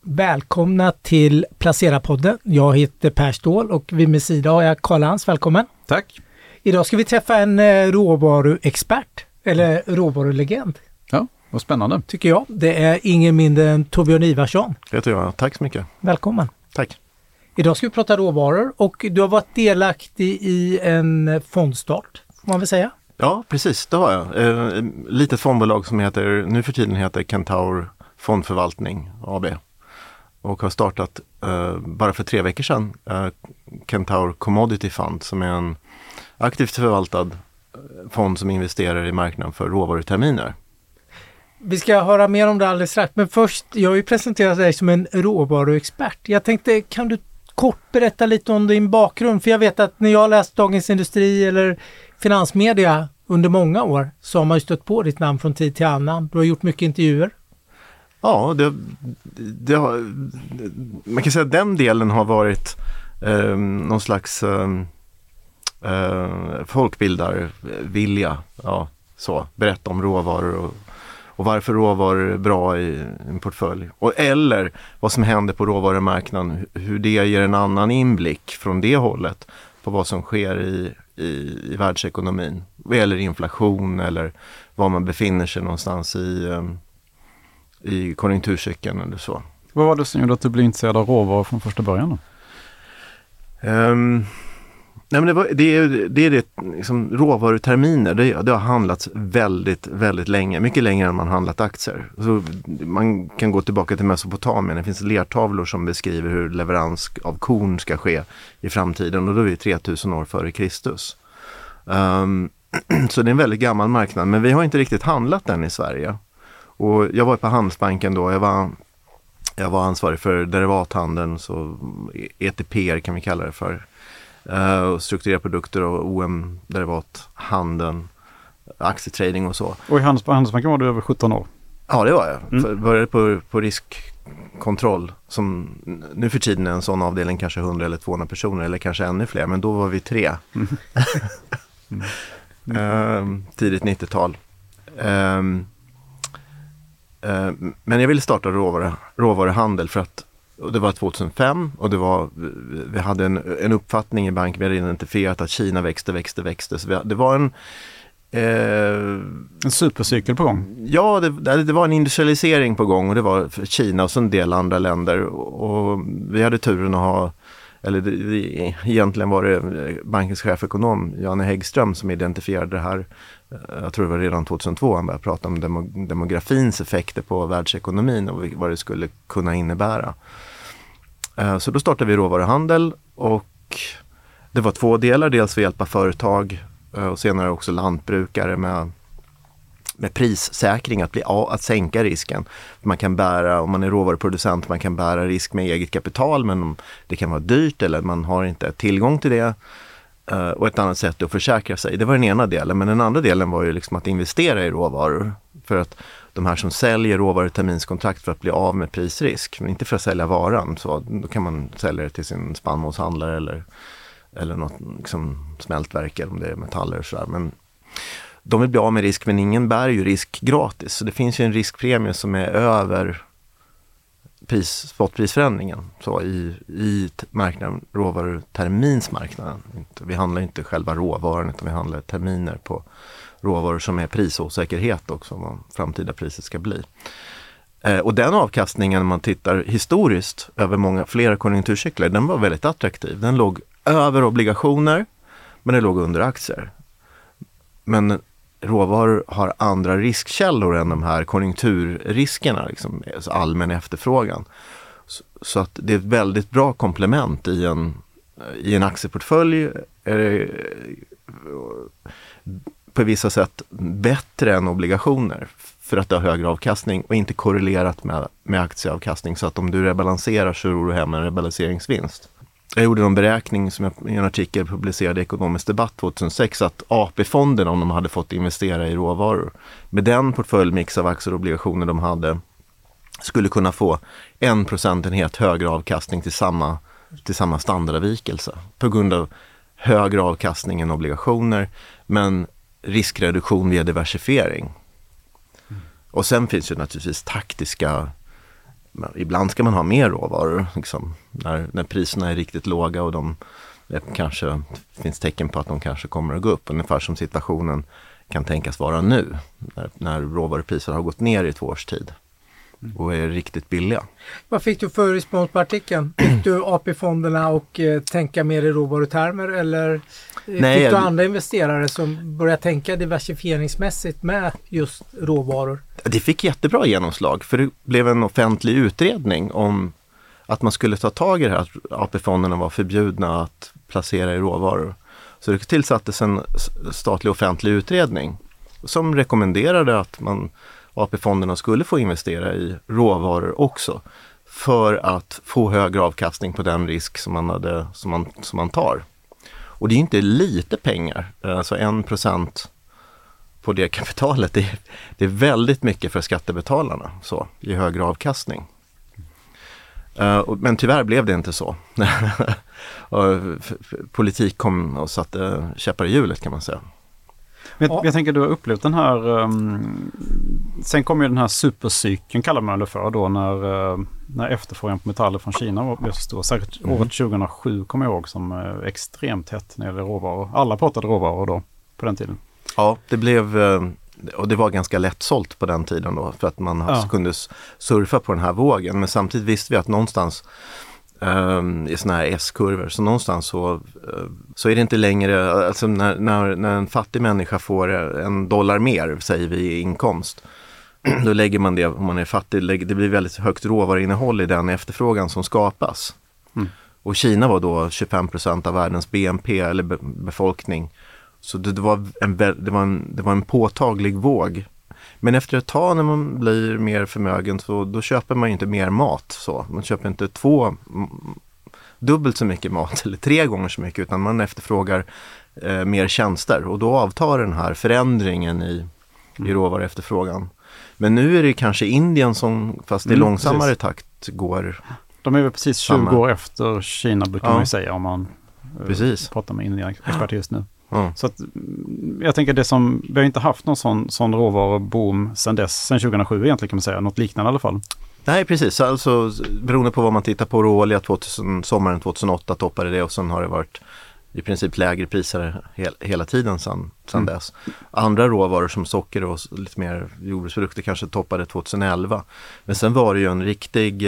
Välkomna till Placera-podden. Jag heter Per Ståhl och vid min sida har jag Karl Hans. Välkommen. Tack. Idag ska vi träffa en råvaruexpert eller råvarulegend. Ja, vad spännande. Tycker jag. Det är ingen mindre än Torbjörn Ivarsson. Det heter jag. Tack så mycket. Välkommen. Tack. Idag ska vi prata råvaror och du har varit delaktig i en fondstart, får man väl säga? Ja, precis. Det har jag. Ett litet fondbolag som nu för tiden heter Kentaur Fondförvaltning AB. Och har startat bara för 3 veckor sedan Kentaur Commodity Fund som är en aktivt förvaltad fond som investerar i marknaden för råvaruterminer. Vi ska höra mer om det alldeles strax, men först, jag har ju presenterat dig som en råvaruexpert. Jag tänkte, kan du kort berätta lite om din bakgrund? För jag vet att när jag har läst Dagens Industri eller finansmedia under många år så har man ju stött på ditt namn från tid till annan. Du har gjort mycket intervjuer. Ja, man kan säga att den delen har varit någon slags folkbildarvilja. Ja, så. Berätta om råvaror och varför råvaror är bra i en portfölj. Eller vad som händer på råvarumarknaden, hur det ger en annan inblick från det hållet på vad som sker i världsekonomin. Eller inflation eller var man befinner sig någonstans i konjunkturcykeln eller så. Vad var det som gjorde att du blev intresserad av råvaror från första början då? Nej, men det är liksom, råvaruterminer, det har handlats väldigt, väldigt länge. Mycket längre än man handlat aktier. Så man kan gå tillbaka till Mesopotamien. Det finns lertavlor som beskriver hur leverans av korn ska ske i framtiden. Och då är vi 3000 år före Kristus. Så det är en väldigt gammal marknad. Men vi har inte riktigt handlat den i Sverige. Och jag var på Handelsbanken då. Jag var ansvarig för derivathandeln, så ETPR kan vi kalla det för. Och strukturerade produkter och OM-derivathandeln, aktietrading och så. Och i Handelsbanken var du över 17 år? Ja, det var jag. Började på riskkontroll som nu för tiden är en sån avdelning kanske 100 eller 200 personer eller kanske ännu fler, men då var vi 3. Tidigt 90-tal. Men jag ville starta råvaruhandel för att det var 2005 och vi hade en uppfattning i banken, vi hade identifierat att Kina växte. Så det var en supercykel på gång? Ja, det var en industrialisering på gång och det var för Kina och så en del andra länder. Och vi hade turen att ha, egentligen var det bankens chefekonom Janne Häggström som identifierade det här. Jag tror det var redan 2002 han började prata om demografins effekter på världsekonomin och vad det skulle kunna innebära. Så då startade vi råvaruhandel och det var 2 delar. Dels för att hjälpa företag och senare också lantbrukare med prissäkring, att sänka risken. Man kan bära, om man är råvaruproducent, man kan bära risk med eget kapital, men det kan vara dyrt eller man har inte tillgång till det. Och ett annat sätt att försäkra sig. Det var den ena delen, men den andra delen var ju liksom att investera i råvaror. För att de här som säljer råvaruterminskontrakt för att bli av med prisrisk, men inte för att sälja varan, så då kan man sälja det till sin spannmålshandlare eller något liksom smältverk eller om det är metaller och sådär. Men de vill bli av med risk, men ingen bär ju risk gratis. Så det finns ju en riskpremie som är över spotprisförändringen så i marknaden, råvaruterminsmarknaden. Vi handlar inte själva råvaran utan vi handlar terminer på råvaror som är prisosäkerhet också, vad framtida priset ska bli. Och den avkastningen, när man tittar historiskt över flera konjunkturcykler, den var väldigt attraktiv. Den låg över obligationer, men den låg under aktier. Men råvaror har andra riskkällor än de här konjunkturriskerna, liksom, alltså allmän efterfrågan. Så att det är ett väldigt bra komplement i en aktieportfölj. På vissa sätt bättre än obligationer för att det har högre avkastning och inte korrelerat med aktieavkastning, så att om du rebalanserar så ror du hem en rebalanseringsvinst. Jag gjorde en beräkning som jag i en artikel publicerade i Ekonomisk debatt 2006 att AP-fonderna, om de hade fått investera i råvaror med den portföljmix av aktier och obligationer de hade, skulle kunna få 1 procentenhet högre avkastning till samma standardavvikelse på grund av högre avkastning än obligationer, men riskreduktion via diversifiering. Och sen finns ju naturligtvis taktiska Men ibland ska man ha mer råvaror liksom, när priserna är riktigt låga och det kanske finns tecken på att de kanske kommer att gå upp. Ungefär som situationen kan tänkas vara nu när råvarupriser har gått ner i 2 års tid och är riktigt billiga. Vad fick du för respons på artikeln? Fick du AP-fonderna och tänka mer i råvarutermer eller fick du andra investerare som börjar tänka diversifieringsmässigt med just råvaror? Det fick jättebra genomslag för det blev en offentlig utredning om att man skulle ta tag i det här att AP-fonderna var förbjudna att placera i råvaror. Så det tillsattes en statlig offentlig utredning som rekommenderade att AP-fonderna skulle få investera i råvaror också för att få högre avkastning på den risk som man tar. Och det är inte lite pengar, alltså 1% på det kapitalet, det är väldigt mycket för skattebetalarna så, i högre avkastning. Men tyvärr blev det inte så. Politik kom och satte käppar i hjulet kan man säga. Jag tänker du har upplevt den här, sen kom ju den här supercykeln kallar man det för då när efterfrågan på metaller från Kina var så stor. Säkert året 2007 kommer jag ihåg som extremt hett när det gäller råvaror. Alla pratade råvaror då på den tiden. Ja, det blev, och det var ganska lättsålt på den tiden då för att man kunde surfa på den här vågen. Men samtidigt visste vi att någonstans i såna här S-kurvor. Så någonstans så är det inte längre, alltså när en fattig människa får $1 mer, säger vi, i inkomst. Då lägger man det, om man är fattig, det blir väldigt högt råvaruinnehåll i den efterfrågan som skapas. Och Kina var då 25% av världens BNP eller befolkning. Så det var en påtaglig våg. Men efter ett tag när man blir mer förmögen så då köper man inte mer mat. Så. Man köper inte dubbelt så mycket mat eller 3 gånger så mycket utan man efterfrågar mer tjänster. Och då avtar den här förändringen i råvaruefterfrågan. Men nu är det kanske Indien som fast i långsammare takt går. De är väl precis 20 år efter Kina brukar man ju säga om man pratar med Indien-experter just nu. Så att, jag tänker vi har inte haft någon sån råvaruboom sen 2007 egentligen kan man säga, något liknande i alla fall. Nej, precis. Alltså, beroende på vad man tittar på, råolja sommaren 2008 toppade det och sen har det varit i princip lägre priser hela tiden sedan dess. Andra råvaror som socker och lite mer jordbruksprodukter kanske toppade 2011. Men sen var det ju en riktig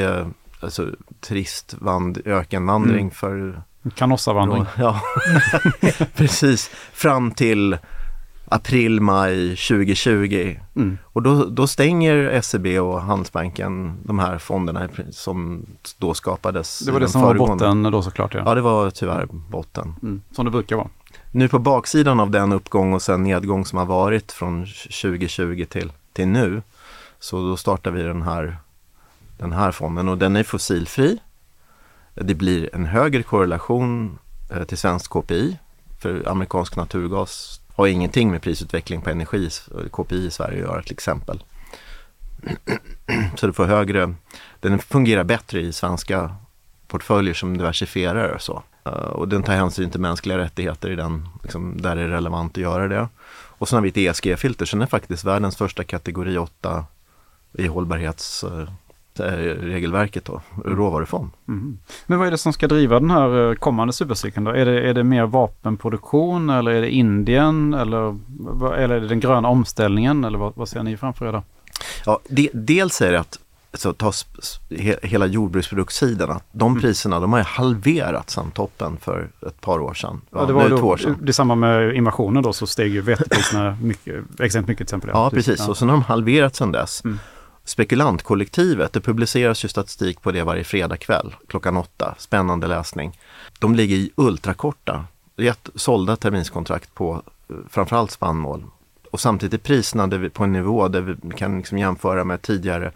trist ökenvandring för Canossa-vandring. Ja, precis. Fram till april-maj 2020. Och då stänger SEB och Handelsbanken de här fonderna som då skapades. Det var det som var botten då såklart. Ja, det var tyvärr botten. Som det brukar vara. Nu på baksidan av den uppgång och sen nedgång som har varit från 2020 till nu. Så då startar vi den här fonden och den är fossilfri. Det blir en högre korrelation till svensk KPI. För amerikansk naturgas har ingenting med prisutveckling på energi, KPI i Sverige att göra till exempel. Så du får den fungerar bättre i svenska portföljer som diversifierar och så. Och den tar hänsyn till mänskliga rättigheter i den, liksom, där det är relevant att göra det. Och så har vi ett ESG-filter som är faktiskt världens första kategori 8 i hållbarhetsregelverket då, råvarufond. Men vad är det som ska driva den här kommande supercykeln då? Är det mer vapenproduktion eller är det Indien eller är det den gröna omställningen eller vad ser ni framför er då? Ja, dels är det att hela jordbruksproduktsidan, att de priserna de har ju halverats sedan toppen för ett par år sedan. Ja, det var då, 2 år sedan. Det samma med invasionen då, så steg ju vetepriserna extremt mycket till exempel. Ja, precis. Ja. Och sen har de halverats sedan dess. Spekulantkollektivet, det publiceras ju statistik på det varje fredagkväll klockan 8. Spännande läsning. De ligger i ultrakorta, sålda terminskontrakt på framförallt spannmål. Och samtidigt är priserna på en nivå där vi kan liksom jämföra med tidigare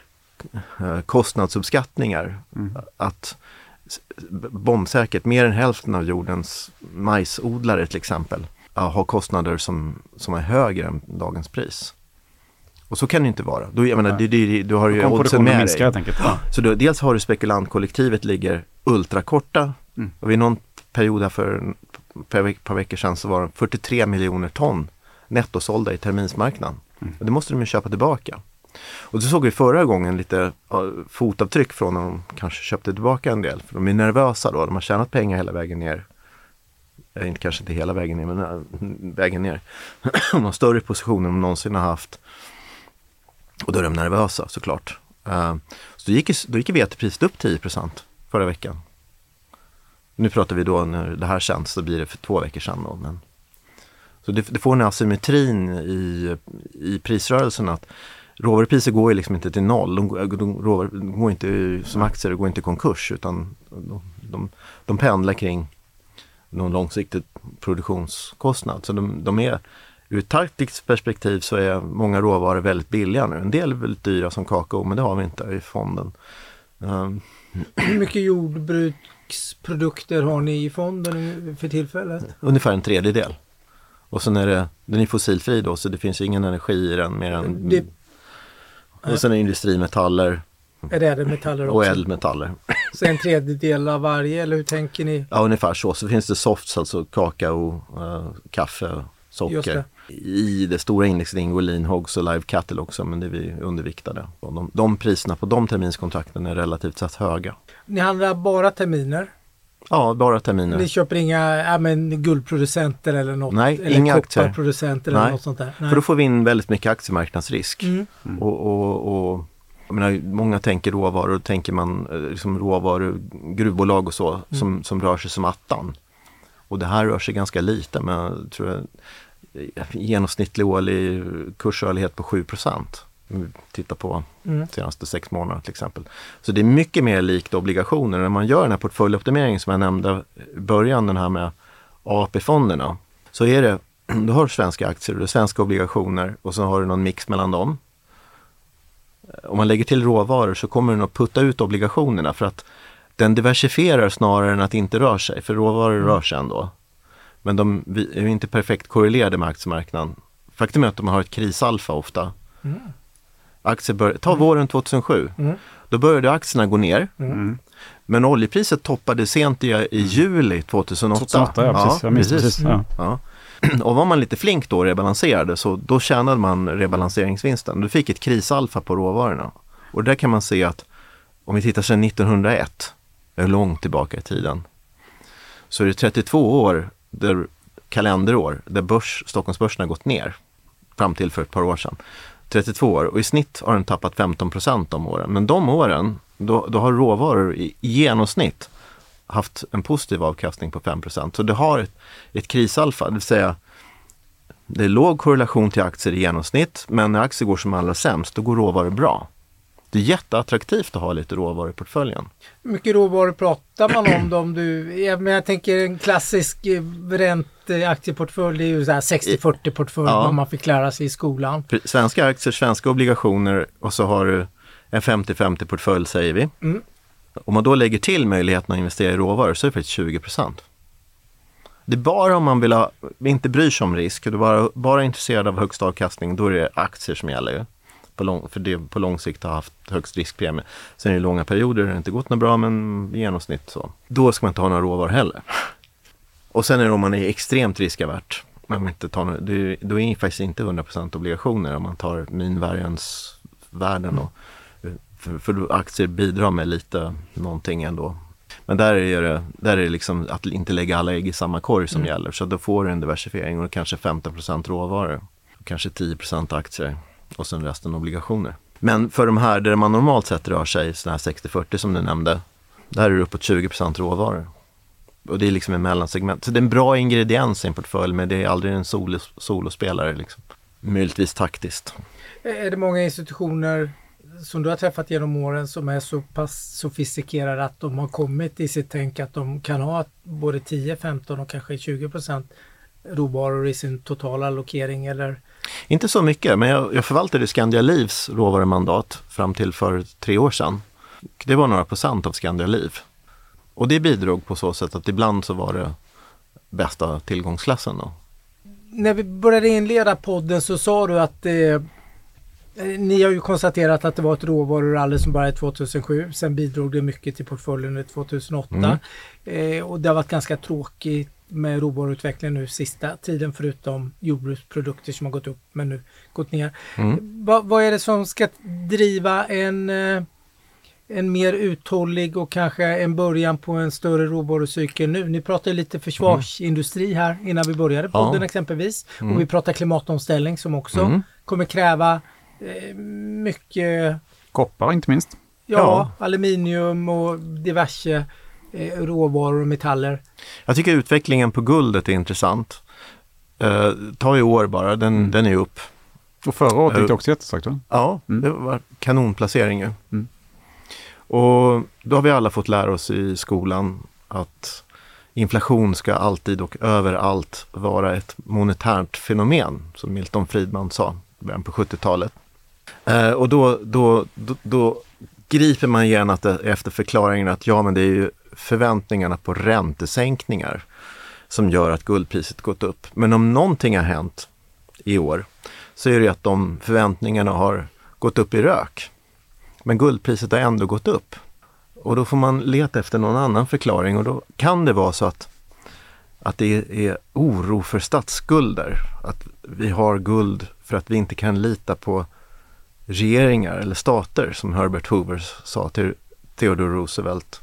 kostnadsuppskattningar. Att bombsäkert mer än hälften av jordens majsodlare till exempel har kostnader som är högre än dagens pris. Och så kan det inte vara. Du har ju oddsen med dig. Ja. Så dels har du spekulantkollektivet ligger ultrakorta. Och vid någon period här för ett par veckor sedan så var det 43 miljoner ton nettosålda i terminsmarknaden. Och det måste de ju köpa tillbaka. Och då såg vi förra gången lite fotavtryck från när de kanske köpte tillbaka en del. För de är nervösa då, de har tjänat pengar hela vägen ner. Kanske inte hela vägen ner, men vägen ner. De har större positioner än de någonsin har haft. Och då är de nervösa såklart. Så då gick vetepriset upp 10% förra veckan. Nu pratar vi då när det här känns, så blir det för 2 veckor sedan då. Men, så det får en asymmetrin i prisrörelsen att råvarupriser går ju liksom inte till noll. De går inte som aktier, det går inte i konkurs, utan de pendlar kring någon långsiktig produktionskostnad. Så de är, ur ett taktiskt perspektiv så är många råvaror väldigt billiga nu. En del är väldigt dyra som kakao, men det har vi inte i fonden. Hur mycket jordbruksprodukter har ni i fonden för tillfället? Ungefär 1/3. Och sen den är fossilfri då, så det finns ingen energi i den mer än... Och sen är industrimetaller. Är det ädelmetaller också? Och ädelmetaller. Så 1/3 av varje, eller hur tänker ni? Ja, ungefär så. Så finns det softs, alltså kakao, kaffe, socker. I det stora indexet ingår lean hogs och live cattle också, men det är vi underviktade. Och de priserna på de terminskontrakten är relativt sett höga. Ni handlar bara terminer? Ja, bara terminer. Ni köper inga guldproducenter eller något? Nej, eller inga aktier. Kopparproducenter eller något sånt där? Nej. För då får vi in väldigt mycket aktiemarknadsrisk. Och jag menar, många tänker råvaror, och tänker man liksom råvaror, gruvbolag och så, som rör sig som attan. Och det här rör sig ganska lite, men jag tror genomsnittlig årlig kursrörlighet på 7%. Om vi tittar på senaste 6 månader till exempel. Så det är mycket mer likt obligationer. När man gör den här portföljoptimeringen som jag nämnde i början, den här med AP-fonderna, så är det, du har svenska aktier och svenska obligationer, och så har du någon mix mellan dem. Om man lägger till råvaror så kommer den att putta ut obligationerna, för att den diversifierar snarare än att inte rör sig. För råvaror rör sig ändå. Men de är ju inte perfekt korrelerade med aktiemarknaden. Faktum är att de har ett krisalfa ofta. Ta våren 2007. Då började aktierna gå ner. Men oljepriset toppade sent i juli 2008. 2008, ja, precis. Ja. Och var man lite flink då och rebalanserade, så då tjänade man rebalanseringsvinsten. Du fick ett krisalfa på råvarorna. Och där kan man se att om vi tittar sedan 1901, är långt tillbaka i tiden, så är det 32 år, kalenderår, där Stockholmsbörsen har gått ner fram till för ett par år sedan. 32 år, och i snitt har den tappat 15% de åren. Men de åren, då har råvaror i genomsnitt haft en positiv avkastning på 5%. Så det har ett krisalfa, det vill säga det är låg korrelation till aktier i genomsnitt, men när aktier går som allra sämst, då går råvaror bra. Det är jätteattraktivt att ha lite råvaror i portföljen. Hur mycket råvaror pratar man om? Jag tänker en klassisk ränteaktieportfölj, det är ju så här 60-40 portfölj, vad man fick lära sig i skolan. Svenska aktier, svenska obligationer, och så har du en 50-50 portfölj, säger vi. Om man då lägger till möjligheten att investera i råvaror, så är det faktiskt 20%. Det är bara om man inte bryr sig om risk, du bara är intresserad av högst avkastning, då är det aktier som gäller ju. För det på lång sikt har haft högst riskpremie. Sen är det långa perioder, det har inte gått något bra, men i genomsnitt så. Då ska man inte ha några råvaror heller. Och sen är det om man är extremt riskavärt. Då är det faktiskt inte 100% obligationer om man tar minvariansvärden. För aktier bidrar med lite någonting ändå. Men där är det liksom att inte lägga alla ägg i samma korg som gäller. Så då får du en diversifiering, och kanske 15% råvaror. Och kanske 10% aktier. Och sen resten obligationer. Men för de här där man normalt sett rör sig, sådana här 60-40 som du nämnde, där är det uppåt 20% råvaror. Och det är liksom en mellansegment. Så det är en bra ingrediens i en portfölj, men det är aldrig en solospelare liksom. Möjligtvis taktiskt. Är det många institutioner som du har träffat genom åren som är så pass sofistikerade att de har kommit i sitt tänk att de kan ha både 10, 15 och kanske 20% råvaror i sin totala allokering, eller? Inte så mycket, men jag förvaltade Skandia Livs råvarumandat fram till för 3 år sedan. Det var några procent av Skandia Liv. Och det bidrog på så sätt att ibland så var det bästa tillgångsklassen då. När vi började inleda podden så sa du att ni har ju konstaterat att det var ett råvarurally som började 2007. Sen bidrog det mycket till portföljen 2008. Och det har varit ganska tråkigt med råvaruutveckling nu sista tiden, förutom jordbruksprodukter som har gått upp men nu gått ner. Vad är det som ska driva en mer uthållig och kanske en början på en större råvarucykel nu? Ni pratar lite försvarsindustri här innan vi började podden exempelvis. Och vi pratar klimatomställning som också kommer kräva mycket... Koppar inte minst. Ja, aluminium och diverse råvaror och metaller. Jag tycker utvecklingen på guldet är intressant. Ta i år bara, den är upp. Och förra året gick det också jättesagt, va? Ja, det var kanonplacering ju. Och då har vi alla fått lära oss i skolan att inflation ska alltid och överallt vara ett monetärt fenomen, som Milton Friedman sa i början på 70-talet. Och då griper man gärna efter förklaringen att men det är ju förväntningarna på räntesänkningar som gör att guldpriset gått upp. Men om någonting har hänt i år så är det att de förväntningarna har gått upp i rök. Men guldpriset har ändå gått upp. Och då får man leta efter någon annan förklaring, och då kan det vara så att det är oro för statsskulder. Att vi har guld för att vi inte kan lita på regeringar eller stater, som Herbert Hoover sa till Theodore Roosevelt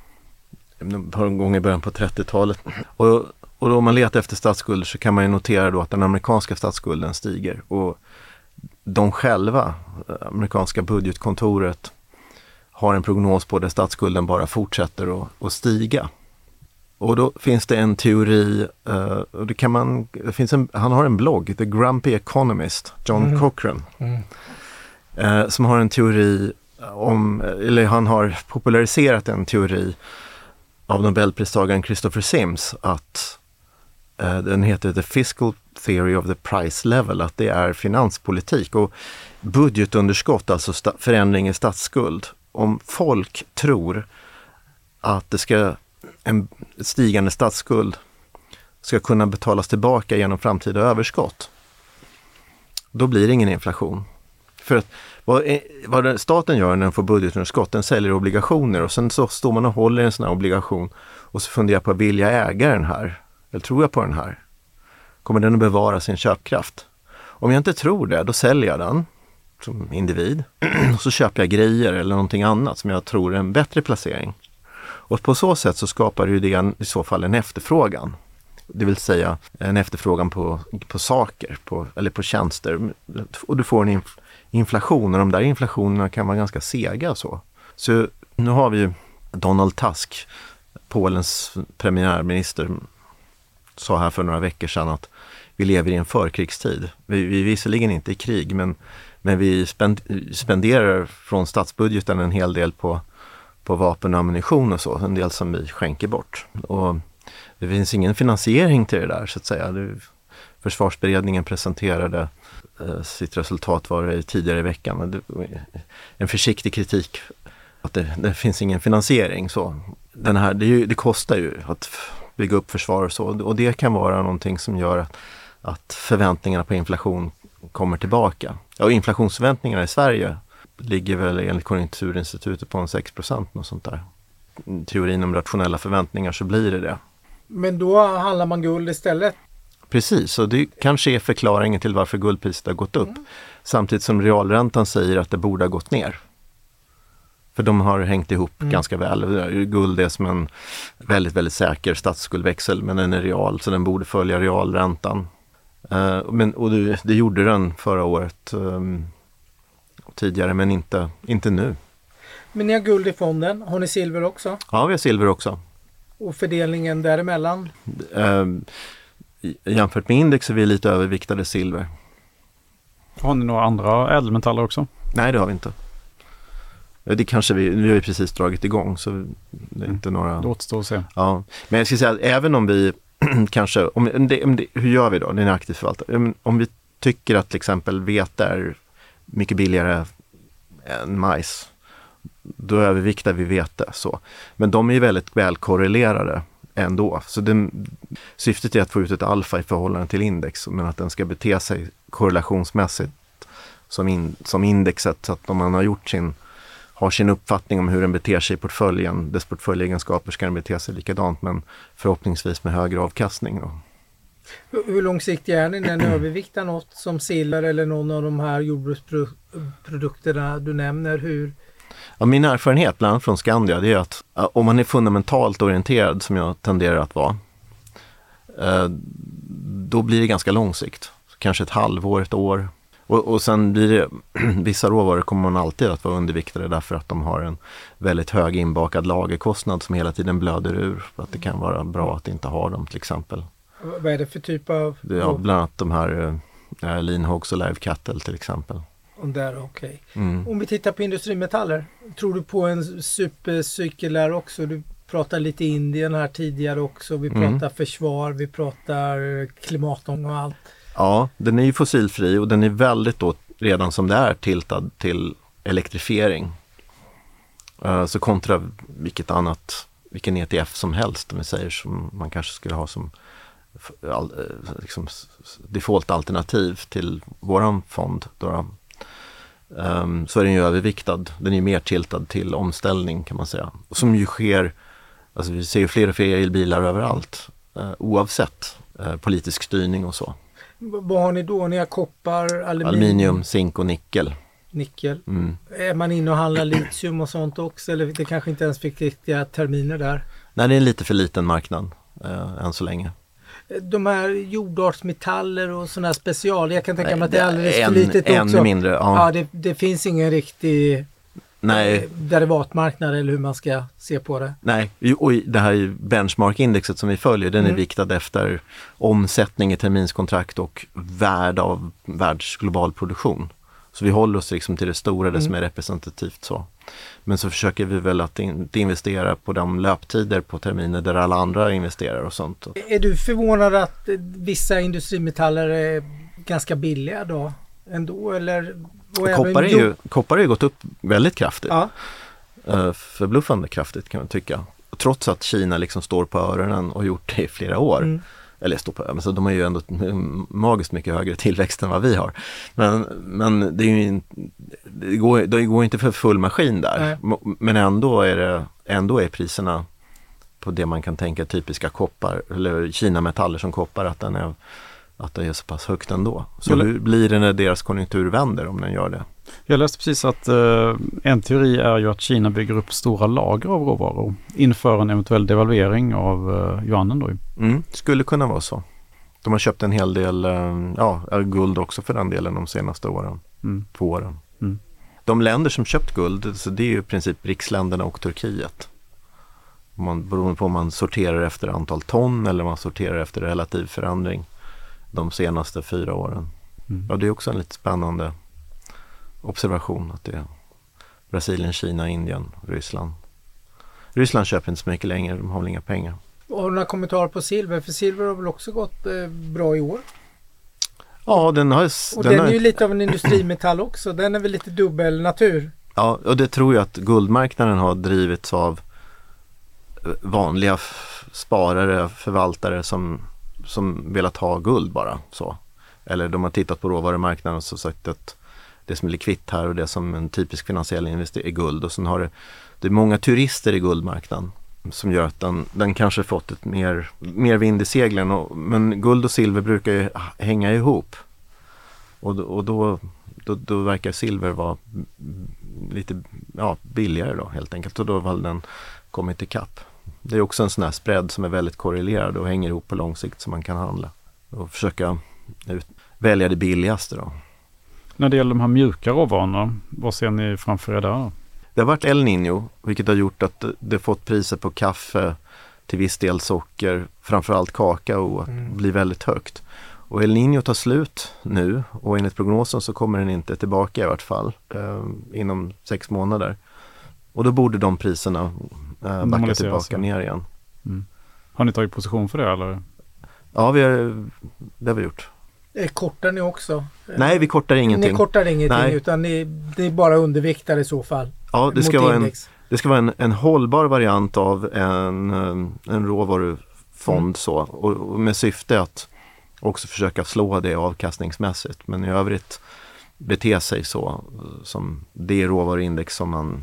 en gång i början på 30-talet. Och då om man letar efter statsskulder så kan man ju notera då att den amerikanska statsskulden stiger. Och de själva, amerikanska budgetkontoret, har en prognos på där statsskulden bara fortsätter att stiga. Och då finns det en teori, och han har en blogg, The Grumpy Economist, John Cochrane, som har en teori eller han har populariserat en teori av Nobelpristagaren Christopher Sims, att den heter The Fiscal Theory of the Price Level, att det är finanspolitik och budgetunderskott, alltså förändring i statsskuld. Om folk tror att en stigande statsskuld ska kunna betalas tillbaka genom framtida överskott, då blir det ingen inflation. För att vad staten gör när den får budgetunderskott, den säljer obligationer, och sen så står man och håller en sån här obligation och så funderar på, vill jag äga den här? Eller tror jag på den här? Kommer den att bevara sin köpkraft? Om jag inte tror det, då säljer jag den som individ. Och så köper jag grejer eller någonting annat som jag tror är en bättre placering. Och på så sätt så skapar ju det i så fall en efterfrågan. Det vill säga en efterfrågan på saker eller på tjänster. Och du får en inflation, och de där inflationerna kan vara ganska sega. Så nu har vi ju Donald Tusk, Polens premiärminister, sa här för några veckor sedan att vi lever i en förkrigstid. Vi är visserligen inte i krig, men vi spenderar från statsbudgeten en hel del på vapen och ammunition och så. En del som vi skänker bort. Och det finns ingen finansiering till det där, så att säga. Försvarsberedningen presenterade sitt resultat tidigare i veckan. En försiktig kritik att det finns ingen finansiering. Så det kostar ju att bygga upp försvar och så. Och det kan vara någonting som gör att förväntningarna på inflation kommer tillbaka. Ja, och inflationsförväntningarna i Sverige ligger väl enligt Konjunkturinstitutet på 6% och sånt där. Teorin om rationella förväntningar, så blir det. Men då handlar man guld istället? Precis, och det kanske är förklaringen till varför guldpriset har gått upp. Samtidigt som realräntan säger att det borde ha gått ner. För de har hängt ihop ganska väl. Guld är som en väldigt, väldigt säker statsskuldväxel, men den är real, så den borde följa realräntan. Det gjorde den förra året tidigare, men inte nu. Men ni har guld i fonden. Har ni silver också? Ja, vi har silver också. Och fördelningen däremellan? Jämfört med index är vi lite överviktade silver. Har ni några andra ädelmetaller också? Nej, det har vi inte. Det kanske nu har vi precis dragit igång, så det är inte några... Det återstår att se. Ja, men jag ska säga att även om vi kanske... hur gör vi då? Det är en aktiv förvaltare. Om vi tycker att till exempel vete är mycket billigare än majs, då överviktar vi vete. Så. Men de är ju väldigt väl korrelerade ändå. Så syftet är att få ut ett alfa i förhållande till index, men att den ska bete sig korrelationsmässigt som indexet. Så att om man har har sin uppfattning om hur den beter sig i portföljen. Dess portföljegenskaper ska den bete sig likadant, men förhoppningsvis med högre avkastning då. Hur långsiktig är ni när ni överviktar något som silver eller någon av de här jordbruksprodukterna du nämner? Hur? Ja, min erfarenhet bland annat från Skandia, det är att om man är fundamentalt orienterad, som jag tenderar att vara, då blir det ganska långsikt. Kanske ett halvår, ett år. Och sen blir det, vissa råvaror kommer man alltid att vara underviktade därför att de har en väldigt hög inbakad lagerkostnad som hela tiden blöder ur. Att det kan vara bra att inte ha dem till exempel. Vad är det för typ av? Ja, bland annat de här lean hogs och live cattle till exempel. Okay. Om vi tittar på industrimetaller, tror du på en supercykel där också? Du pratar lite Indien här tidigare också. Vi pratar försvar, vi pratar klimatång och allt. Ja, den är ju fossilfri och den är väldigt då redan som det är tiltad till elektrifiering. Så kontra vilken ETF som helst, om vi säger, som man kanske skulle ha som liksom default-alternativ till våran fond då, så är den ju överviktad. Den är ju mer tiltad till omställning kan man säga. Och som ju sker, alltså vi ser ju fler och fler elbilar överallt, oavsett politisk styrning och så. Vad har ni då? Ni har koppar, aluminium, zink och nickel. Är man inne och handlar litium och sånt också? Eller det kanske inte ens fick riktiga terminer där? Nej, det är en lite för liten marknad än så länge. De här jordartsmetaller och sådana här special, jag kan tänka mig att det är alldeles för litet också. Ännu mindre, ja. Ja, det finns ingen riktig derivatmarknad eller hur man ska se på det. Nej, och det här benchmark-indexet som vi följer, den är viktad efter omsättning i terminskontrakt och värde av världsglobal produktion. Så vi håller oss liksom till det stora, det som är representativt så. Men så försöker vi väl att inte investera på de löptider på terminer där alla andra investerar och sånt. Är du förvånad att vissa industrimetaller är ganska billiga då ändå? Eller, koppar har ju gått upp väldigt kraftigt. Ja. Förbluffande kraftigt kan man tycka. Trots att Kina liksom står på öronen och gjort det i flera år. Eller står på öronen, så de har ju ändå magiskt mycket högre tillväxt än vad vi har. Men det är ju det går inte för full maskin där. Nej. Men ändå är priserna på det man kan tänka typiska koppar eller Kina-metaller som koppar att det är så pass högt ändå. Så hur blir det när deras konjunktur vänder om den gör det? Jag läste precis att en teori är ju att Kina bygger upp stora lager av råvaror inför en eventuell devalvering av yuanen då. Skulle kunna vara så. De har köpt en hel del guld också för den delen de senaste åren. 2 åren. De länder som köpt guld, så det är ju i princip BRICS-länderna och Turkiet. Beroende på om man sorterar efter antal ton eller om man sorterar efter relativ förändring de senaste 4 åren. Ja, det är också en lite spännande observation att det är Brasilien, Kina, Indien, Ryssland. Ryssland köper inte så mycket längre, de har väl inga pengar. Och har du några kommentarer på silver? För silver har väl också gått bra i år? Ja, den är ju lite av en industrimetall också. Den är väl lite dubbel natur? Ja, och det tror jag att guldmarknaden har drivits av vanliga sparare, förvaltare som velat ha guld bara så. Eller de har tittat på råvarumarknaden och så sagt att det som är likvitt här och det som en typisk finansiell investering är guld. Och sen har det är många turister i guldmarknaden som gör att den kanske fått ett mer vind i seglen. Men guld och silver brukar ju hänga ihop. Och då verkar silver vara lite billigare då helt enkelt. Och då har den kommit ikapp. Det är också en sån här spread som är väldigt korrelerad och hänger ihop på lång sikt som man kan handla. Och försöka välja det billigaste då. När det gäller de här mjuka råvarorna, vad ser ni framför er där då? Det har varit El Niño, vilket har gjort att det fått priser på kaffe, till viss del socker, framförallt kakao att bli väldigt högt. Och El Niño tar slut nu och enligt prognosen så kommer den inte tillbaka i vart fall inom 6 månader. Och då borde de priserna backa tillbaka ner igen. Har ni tagit position för det eller? Ja, det har vi gjort. Kortar ni också? Nej, vi kortar ingenting. Ni kortar ingenting utan ni bara underviktar i så fall? Ja, det ska vara en hållbar variant av en råvarufond så. Och med syfte att också försöka slå det avkastningsmässigt. Men i övrigt bete sig så som det råvaruindex som man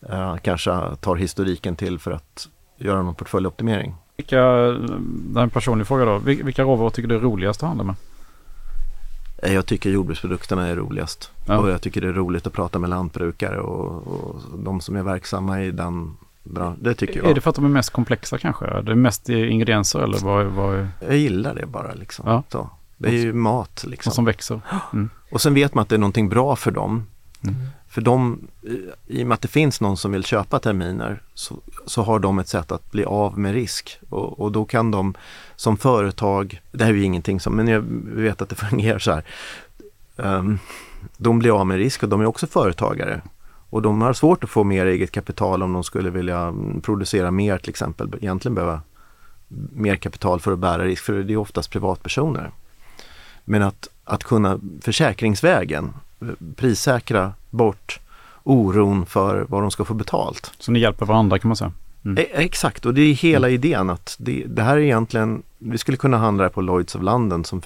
kanske tar historiken till för att göra någon portföljoptimering. Det är en personlig fråga då. Vilka råvaror tycker du är roligast att handla med? Jag tycker jordbruksprodukterna är roligast. Ja. Och jag tycker det är roligt att prata med lantbrukare och de som är verksamma i den branschen. Det tycker jag. Är det för att de är mest komplexa kanske? Är det mest ingredienser eller vad är... Jag gillar det bara liksom. Ja. Så. Det är ju mat liksom. Och som växer. Mm. Och sen vet man att det är någonting bra för dem. Mm. För dem, i och med att det finns någon som vill köpa terminer så har de ett sätt att bli av med risk. Och då kan de som företag, det här är ju ingenting som, men jag vet att det fungerar så här. De blir av med risk och de är också företagare. Och de har svårt att få mer eget kapital om de skulle vilja producera mer till exempel. Egentligen behöva mer kapital för att bära risk, för det är oftast privatpersoner. Men att kunna försäkringsvägen prissäkra bort oron för vad de ska få betalt. Så ni hjälper varandra kan man säga. Mm. Exakt, och det är hela idén att det här är egentligen, vi skulle kunna handla på Lloyd's of London som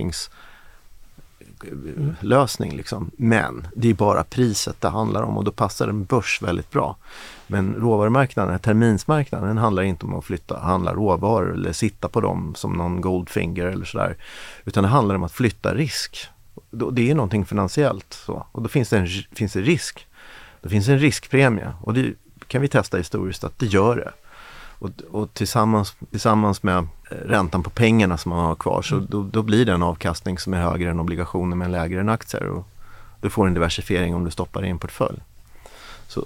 försäkringslösning liksom. Men det är bara priset det handlar om och då passar en börs väldigt bra. Men råvarumarknaden, terminsmarknaden, den handlar inte om att handla råvaror eller sitta på dem som någon Goldfinger eller sådär. Utan det handlar om att flytta risk. Det är någonting finansiellt så. Och då finns det risk. Då finns en riskpremie och det kan vi testa historiskt att det gör det. Och tillsammans med räntan på pengarna som man har kvar så då blir det en avkastning som är högre än obligationer men lägre än aktier och du får en diversifiering om du stoppar i en portfölj. Så,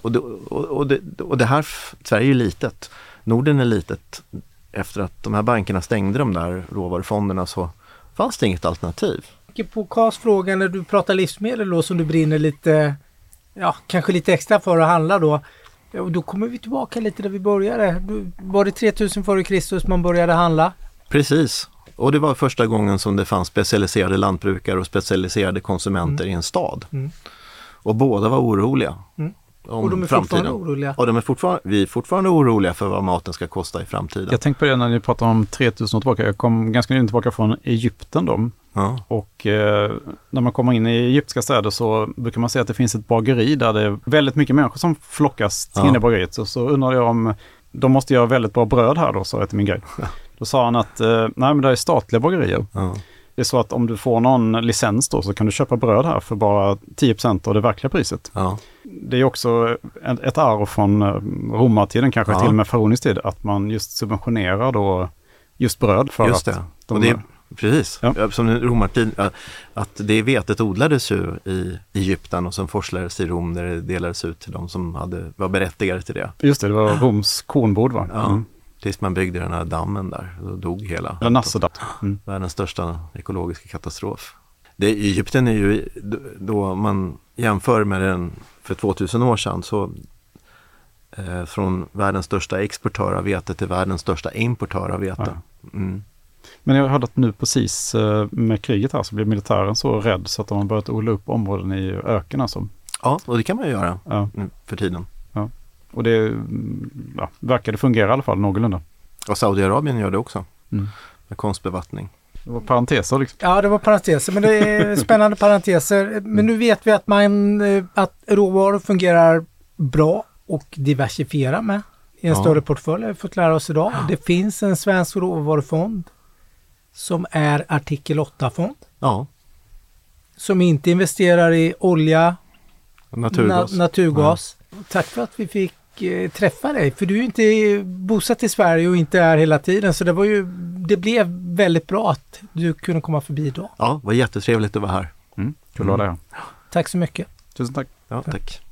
och det här, Sverige är ju litet. Norden är litet. Efter att de här bankerna stängde de där råvarufonderna så fanns det inget alternativ. På Cas-frågan när du pratar livsmedel då som du brinner lite, kanske lite extra för att handla då. Och då kommer vi tillbaka lite där vi började. Var det 3000 före Kristus man började handla? Precis. Och det var första gången som det fanns specialiserade lantbrukare och specialiserade konsumenter i en stad. Mm. Och båda var oroliga. Mm. Och de är fortfarande oroliga. Och vi är fortfarande oroliga för vad maten ska kosta i framtiden. Jag tänkte på det när ni pratade om 3000 år tillbaka. Jag kom ganska nyligen tillbaka från Egypten då. Ja. Och när man kommer in i egyptiska städer så brukar man säga att det finns ett bageri där det är väldigt mycket människor som flockas in i bageriet. Så undrade jag om de måste göra väldigt bra bröd här då, sa jag till min guide. Ja. Då sa han att nej men det är statliga bagerier. Ja. Det är så att om du får någon licens då så kan du köpa bröd här för bara 10% av det verkliga priset. Ja. Det är också ett arv från romartiden, kanske till och med faronisk tid, att man just subventionerar då just bröd för just att precis. Ja. Som romartid, att det vetet odlades ju i Egypten och sen forslades i Rom där det delades ut till de som var berättigade till det. Just det var Roms kornbord va? Ja. Mm. Tills man byggde den här dammen där. Då dog hela. Eller Nassedamm. Världens största ekologiska katastrof. Egypten är ju, då man jämför med den för 2000 år sedan så från världens största exportör av vete till världens största importör av vete. Ja. Mm. Men jag hörde att nu precis med kriget här så blir militären så rädd så att de har börjat odla upp områden i öken alltså. Ja, och det kan man ju göra för tiden. Ja. Och det verkar det fungera i alla fall någorlunda. Och Saudiarabien gör det också. Med konstbevattning. Det var parenteser liksom. Ja, det var parenteser, men det är spännande parenteser. Men nu vet vi att råvaror fungerar bra och diversifiera med i en större portfölj. Har vi fått lära oss idag. Det finns en svensk råvarufond som är artikel 8-fond. Ja. Som inte investerar i olja, naturgas. Tack för att vi fick träffa dig. För du är ju inte bosatt i Sverige och inte är hela tiden. Så det blev väldigt bra att du kunde komma förbi idag. Ja, det var jättetrevligt att vara här. Kul att vara där. Tack så mycket. Tusen tack. Ja, tack.